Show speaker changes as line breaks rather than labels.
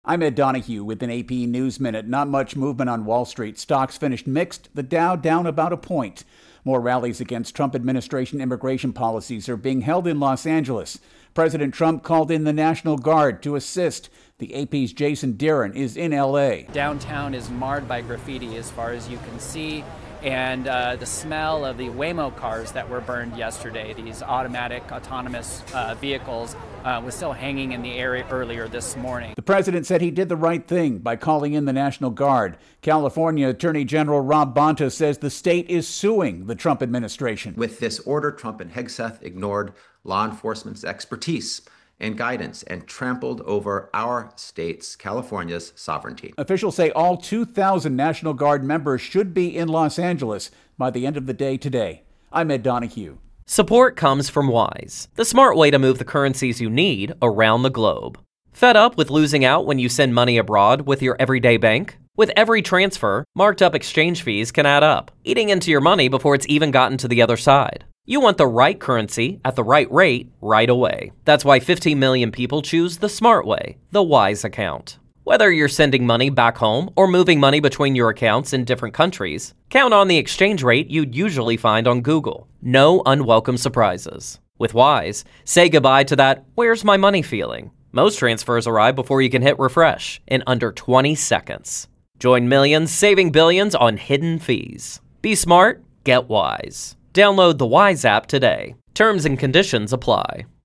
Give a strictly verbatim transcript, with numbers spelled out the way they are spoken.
I'm Ed Donahue with an A P News Minute. Not much movement on Wall Street. Stocks finished mixed, the Dow down about a point. More rallies against Trump administration immigration policies are being held in Los Angeles. President Trump called in the National Guard to assist. The A P's Jason Deeren is in L A.
Downtown is marred by graffiti as far as you can see, and uh, the smell of the Waymo cars that were burned yesterday, these automatic autonomous uh, vehicles, uh, was still hanging in the air earlier this morning.
The president said he did the right thing by calling in the National Guard. California Attorney General Rob Bonta says the state is suing the Trump administration.
With this order, Trump and Hegseth ignored law enforcement's expertise and guidance and trampled over our state's, California's, sovereignty.
Officials say all two thousand National Guard members should be in Los Angeles by the end of the day today. I'm Ed Donahue.
Support comes from Wise, the smart way to move the currencies you need around the globe. Fed up with losing out when you send money abroad with your everyday bank? With every transfer, marked up exchange fees can add up, eating into your money before it's even gotten to the other side. You want the right currency at the right rate right away. That's why fifteen million people choose the smart way, the Wise account. Whether you're sending money back home or moving money between your accounts in different countries, count on the exchange rate you'd usually find on Google. No unwelcome surprises. With Wise, say goodbye to that "where's my money" feeling. Most transfers arrive before you can hit refresh in under twenty seconds. Join millions saving billions on hidden fees. Be smart, get Wise. Download the Wise app today. Terms and conditions apply.